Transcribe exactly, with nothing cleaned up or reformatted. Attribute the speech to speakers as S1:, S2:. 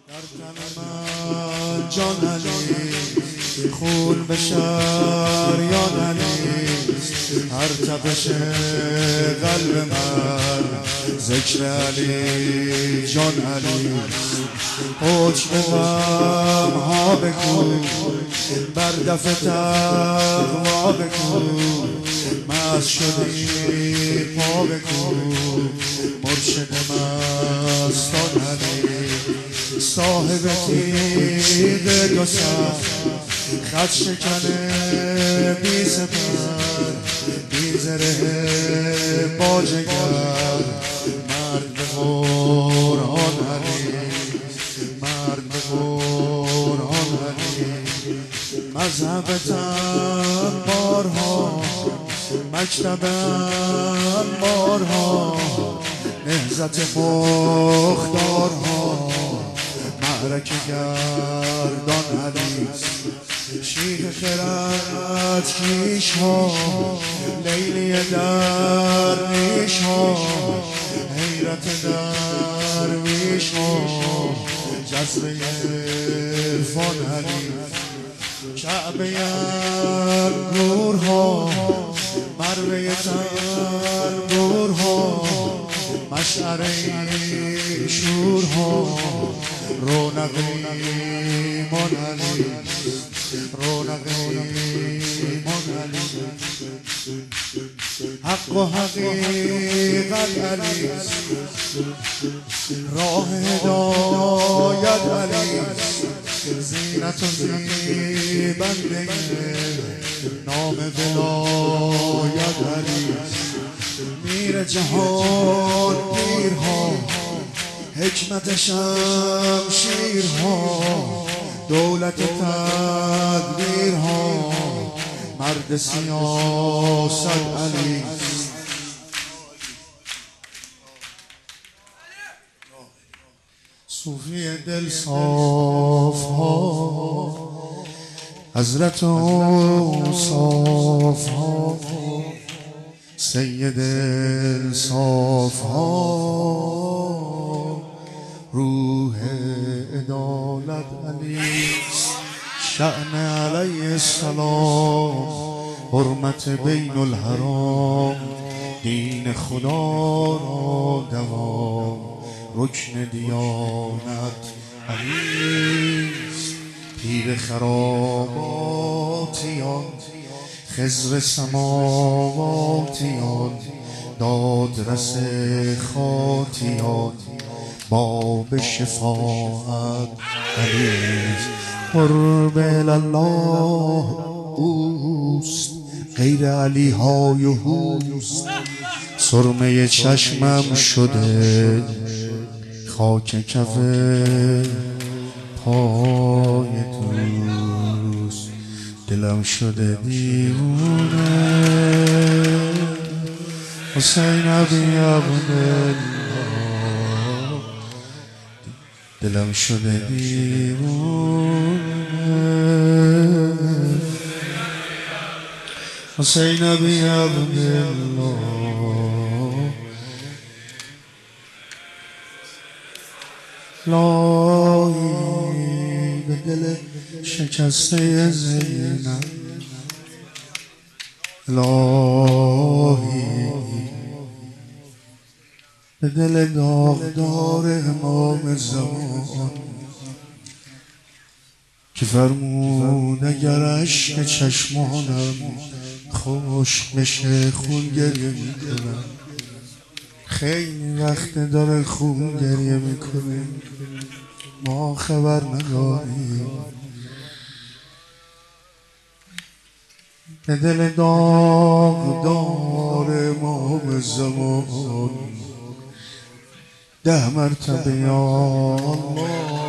S1: در تن من جان علی خون به شریان علی هر تپش قلب من ذکر علی جان علی حکم غم ها بکن بر دف تقوا بکن مست شدی پا بکن مرشد مستان علی صاحب تیغ دو سر خط شکنه بی سپر بی زره با جگر مرد به قرآن علی مرد به قرآن علی مذهبتم بارها مکتبم بارها نهضت مختارها معرکه گردان علی شیخ خرد کیش ها لیلی درویش ها حیرت درویش ها جذبه عرفان علی کعبه انگورها مروه تنگورها مشعره شورها رونق ایمان علی رونق ایمان علی حق و حقیقت علی راه هدایت علی زینت و زیبنده نام ولایت علی میر جهان پیرها حکمت شمشیرها دولت تدبیرها مرد سیاست علی صوفی دل صاف ها حضرت صاف ها سید صاف ها روح عدالت علی شأن علیه السلام حرمت بین الحرام دین خدا را دوام رکن دیانت علی پیر خراباتیان خضر سماواتیان دادرس خاطیان باب شفاعت علی قرب الله اوست غیر علی های هوست سرمه چشمم شده خاک کف پای دوست دلم شده دیوونه حسین ابی عبدالله دلم شده دیوونه حسین ابی عبدالله لایی به دل شکسته زینب لایی به دل داغدار امام زمان که فرمود اگر اشک چشمانم خشک بشه خون گریه میکنم خیلی وقت داره خون گریه میکنه ما خبر نداریم به دل داغدار امام زمان ده مرتبه یا الله